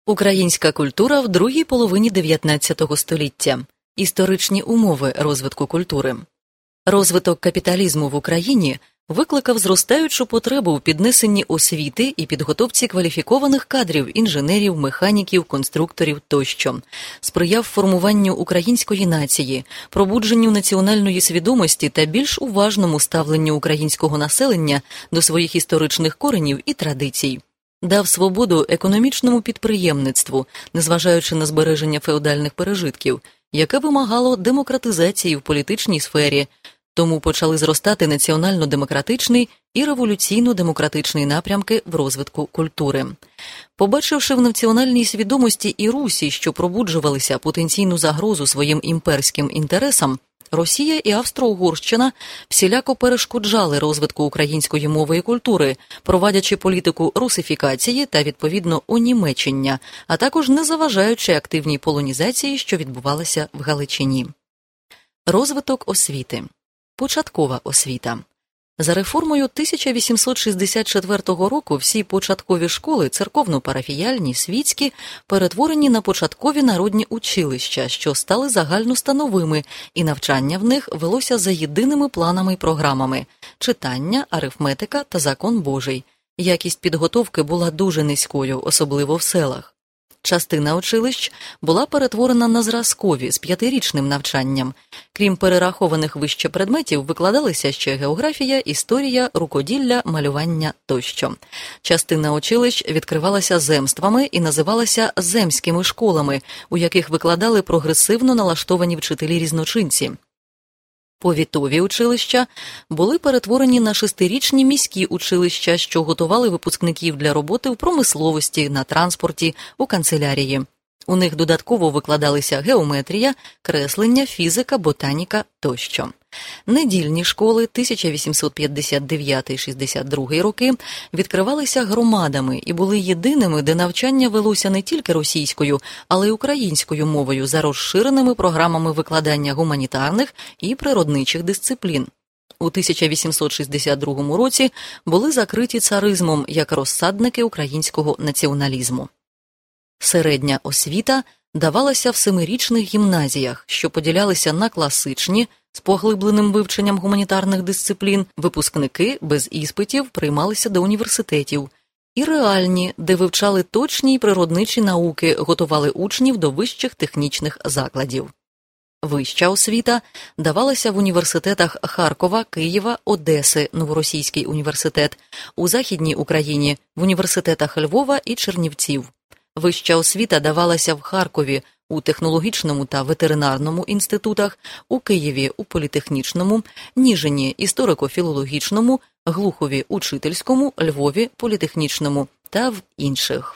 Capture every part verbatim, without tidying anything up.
Українська культура в другій половині дев'ятнадцятого століття. Історичні умови розвитку культури. Розвиток капіталізму в Україні викликав зростаючу потребу в піднесенні освіти і підготовці кваліфікованих кадрів – інженерів, механіків, конструкторів тощо, сприяв формуванню української нації, пробудженню національної свідомості та більш уважному ставленню українського населення до своїх історичних коренів і традицій. Дав свободу економічному підприємництву, незважаючи на збереження феодальних пережитків, яке вимагало демократизації в політичній сфері, тому почали зростати національно-демократичний і революційно-демократичний напрямки в розвитку культури. Побачивши в національній свідомості і Русі, що пробуджувалися потенційну загрозу своїм імперським інтересам, Росія і Австро-Угорщина всіляко перешкоджали розвитку української мови і культури, провадячи політику русифікації та, відповідно, онімечення, а також не заважаючи активній полонізації, що відбувалася в Галичині. Розвиток освіти. Початкова освіта. За реформою тисяча вісімсот шістдесят четвертого року всі початкові школи, церковно-парафіяльні, світські, перетворені на початкові народні училища, що стали загальностановими, і навчання в них велося за єдиними планами й програмами – читання, арифметика та закон Божий. Якість підготовки була дуже низькою, особливо в селах. Частина училищ була перетворена на зразкові з п'ятирічним навчанням. Крім перерахованих вище предметів, викладалися ще географія, історія, рукоділля, малювання тощо. Частина училищ відкривалася земствами і називалася земськими школами, у яких викладали прогресивно налаштовані вчителі-різночинці. Повітові училища були перетворені на шестирічні міські училища, що готували випускників для роботи в промисловості, на транспорті, у канцелярії. У них додатково викладалися геометрія, креслення, фізика, ботаніка тощо. Недільні школи тисяча вісімсот п'ятдесят дев'ятий — шістдесят другий роки відкривалися громадами і були єдиними, де навчання велося не тільки російською, але й українською мовою за розширеними програмами викладання гуманітарних і природничих дисциплін. У тисяча вісімсот шістдесят другому році були закриті царизмом як розсадники українського націоналізму. Середня освіта давалася в семирічних гімназіях, що поділялися на класичні, з поглибленим вивченням гуманітарних дисциплін, випускники без іспитів приймалися до університетів, і реальні, де вивчали точні й природничі науки, готували учнів до вищих технічних закладів. Вища освіта давалася в університетах Харкова, Києва, Одеси, Новоросійський університет, у Західній Україні, в університетах Львова і Чернівців. Вища освіта давалася в Харкові у технологічному та ветеринарному інститутах, у Києві у політехнічному, Ніжині історико-філологічному, Глухові учительському, Львові політехнічному та в інших.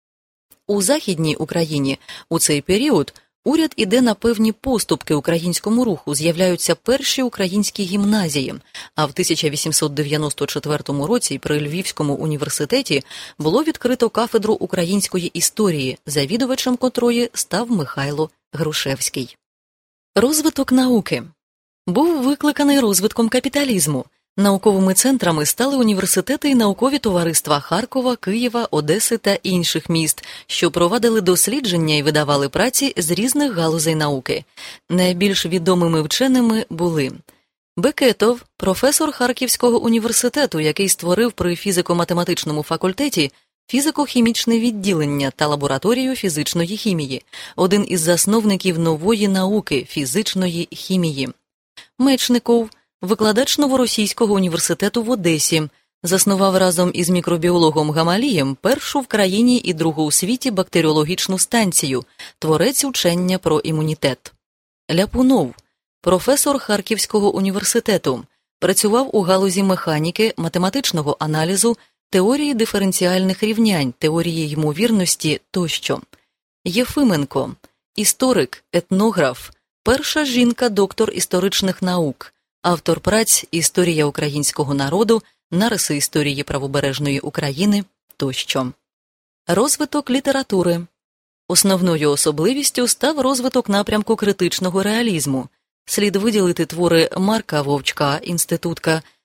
У Західній Україні у цей період уряд іде на певні поступки українському руху, з'являються перші українські гімназії, а в тисяча вісімсот дев'яносто четвертому році при Львівському університеті було відкрито кафедру української історії, завідувачем котрої став Михайло Грушевський. Розвиток науки. Був викликаний розвитком капіталізму. Науковими центрами стали університети і наукові товариства Харкова, Києва, Одеси та інших міст, що провадили дослідження і видавали праці з різних галузей науки. Найбільш відомими вченими були Бекетов, професор Харківського університету, який створив при фізико-математичному факультеті фізико-хімічне відділення та лабораторію фізичної хімії, один із засновників нової науки – фізичної хімії. Мечников, викладач Новоросійського університету в Одесі, заснував разом із мікробіологом Гамалієм першу в країні і другу у світі бактеріологічну станцію, творець учення про імунітет. Ляпунов, професор Харківського університету, працював у галузі механіки, математичного аналізу, теорії диференціальних рівнянь, теорії ймовірності тощо. Єфименко, історик, етнограф, перша жінка-доктор історичних наук, автор праць «Історія українського народу», «Нариси історії правобережної України» тощо. Розвиток літератури. Основною особливістю став розвиток напрямку критичного реалізму. Слід виділити твори Марка Вовчка, інститутка,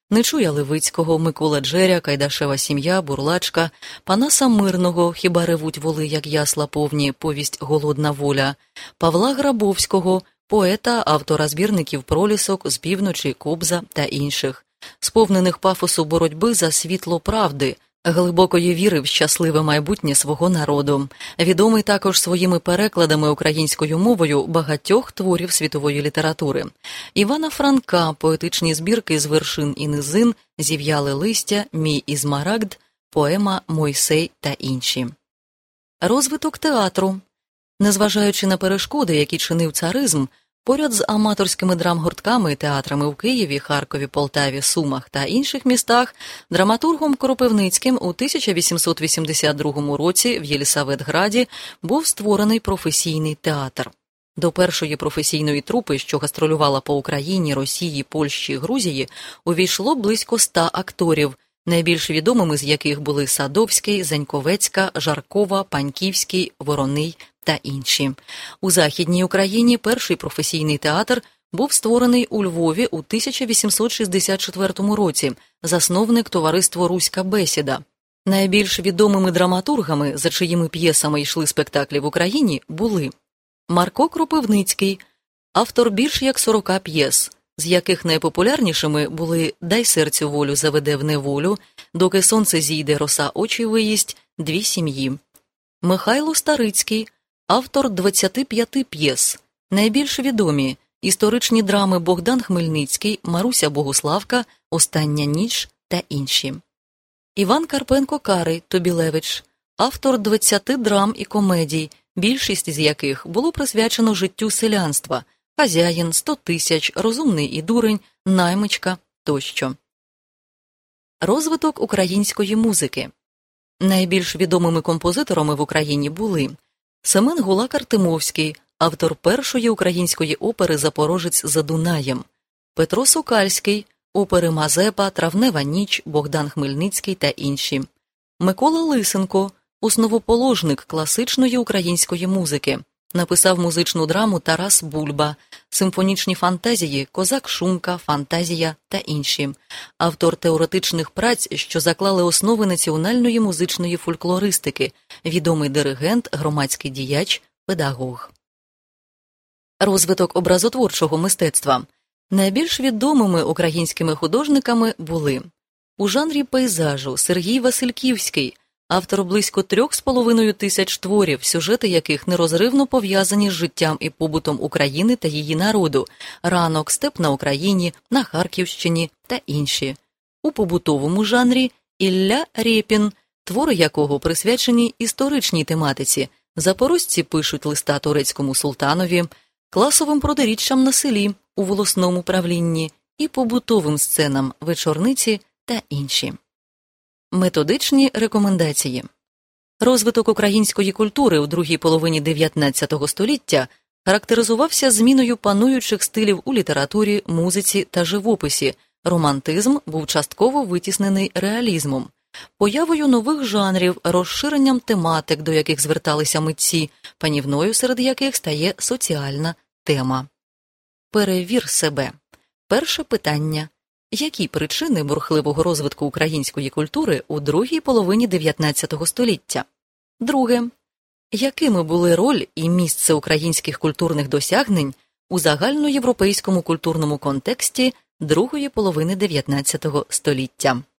Нечуя Левицького, Микола Джеря, Кайдашева сім'я, Бурлачка, Панаса Мирного, Хіба ревуть воли, як ясла повні, повість «Голодна воля», Павла Грабовського, поета, автора збірників «Пролісок», «З півночі», «Кобза» та інших, сповнених пафосу боротьби за світло правди, глибокої віри в щасливе майбутнє свого народу. Відомий також своїми перекладами українською мовою багатьох творів світової літератури. Івана Франка, поетичні збірки «З вершин і низин», «Зів'яле листя», «Мій Ізмарагд», поема «Мойсей» та інші. Розвиток театру. Незважаючи на перешкоди, які чинив царизм, поряд з аматорськими драмгуртками і театрами у Києві, Харкові, Полтаві, Сумах та інших містах, драматургом Кропивницьким у тисяча вісімсот вісімдесят другому році в Єлісаветграді був створений професійний театр. До першої професійної трупи, що гастролювала по Україні, Росії, Польщі, Грузії, увійшло близько ста акторів, найбільш відомими з яких були Садовський, Заньковецька, Жаркова, Паньківський, Вороний та інші. У Західній Україні перший професійний театр був створений у Львові у тисяча вісімсот шістдесят четвертому році, засновник товариство «Руська бесіда». Найбільш відомими драматургами, за чиїми п'єсами йшли спектаклі в Україні, були Марко Кропивницький, автор більш як сорока п'єс, з яких найпопулярнішими були «Дай серцю волю заведе в неволю», «Доки сонце зійде, роса очі виїсть», «Дві сім'ї». Михайло Старицький, автор двадцяти п'яти п'єс, найбільш відомі історичні драми «Богдан Хмельницький», «Маруся Богуславка», «Остання ніч» та інші. Іван Карпенко-Карий, Тобілевич, автор двадцяти драм і комедій, більшість з яких було присвячено життю селянства, «Хазяїн», «Сто тисяч», «Розумний і дурень», «Наймичка» тощо. Розвиток української музики. Найбільш відомими композиторами в Україні були Семен Гулак-Артемовський, автор першої української опери «Запорожець за Дунаєм», Петро Сокальський, опери «Мазепа», «Травнева ніч», «Богдан Хмельницький» та інші, Микола Лисенко, основоположник класичної української музики, написав музичну драму «Тарас Бульба», симфонічні фантазії «Козак Шумка», «Фантазія» та інші, автор теоретичних праць, що заклали основи національної музичної фольклористики, відомий диригент, громадський діяч, педагог. Розвиток образотворчого мистецтва. Найбільш відомими українськими художниками були у жанрі пейзажу Сергій Васильківський, автор близько трьох з половиною тисяч творів, сюжети яких нерозривно пов'язані з життям і побутом України та її народу, «Ранок», «Степ на Україні», «На Харківщині» та інші. У побутовому жанрі Ілля Рєпін, твори якого присвячені історичній тематиці, запорожці пишуть листа турецькому султанові, класовим протиріччям на селі у волосному правлінні і побутовим сценам вечорниці та інші. Методичні рекомендації. Розвиток української культури у другій половині дев'ятнадцятого століття характеризувався зміною пануючих стилів у літературі, музиці та живописі. Романтизм був частково витіснений реалізмом, появою нових жанрів, розширенням тематик, до яких зверталися митці, панівною серед яких стає соціальна тема. Перевір себе. Перше питання. Які причини бурхливого розвитку української культури у другій половині дев'ятнадцятого століття? Друге. Якими були роль і місце українських культурних досягнень у загальноєвропейському культурному контексті другої половини дев'ятнадцятого століття?